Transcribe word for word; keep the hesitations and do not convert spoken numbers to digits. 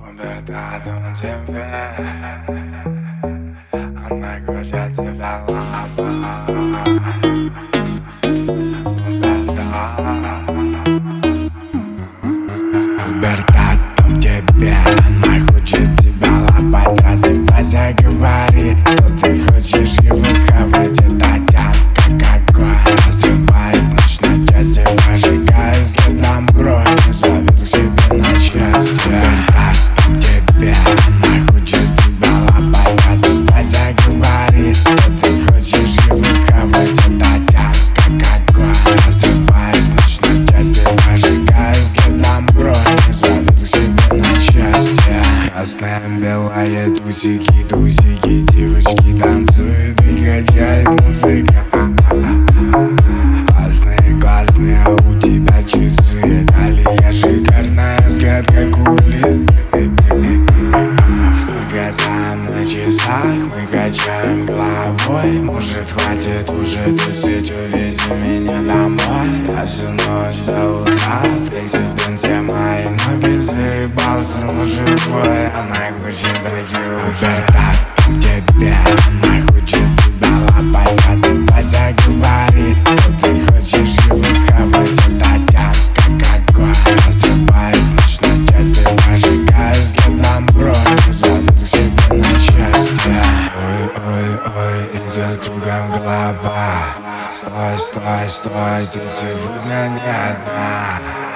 Пубертату тебе, она хочет тебя лапать. Пубертату тебе, она хочет тебя лапать. Развивайся, говори, что ты хочешь его схавать. Это тянка какой разрывает ночь на части, прожигая следом брони, зовет к себе на счастье. Она хочет тебя лапать, развивайся, говори, что ты хочешь его схавать. Это тянка какой разрывает ночь на части, прожигая следом брони, зовет к себе на счастье. Красная, белая, тусики, тусики, девочки танцуют и качает музыка. Классные, классные, а у тебя часы. Талия шикарная, взгляд как у лист. Сколько там на часах, мы качаем головой. Может, хватит уже тусить, увези меня домой. Я всю ночь до утра флексит в танце, мои ноги заебался, но живой. Она хочет такие убертать тебе, она хочет тебя лапать. Развивайся, говори, что ты хочешь его схавать. Это тянка какой разрывает ночь на части, прожигая следом брони, зовет к себе на счастье. Ой, ой, ой, идет кругом голова. Стой, стой, стой, ты сегодня не одна.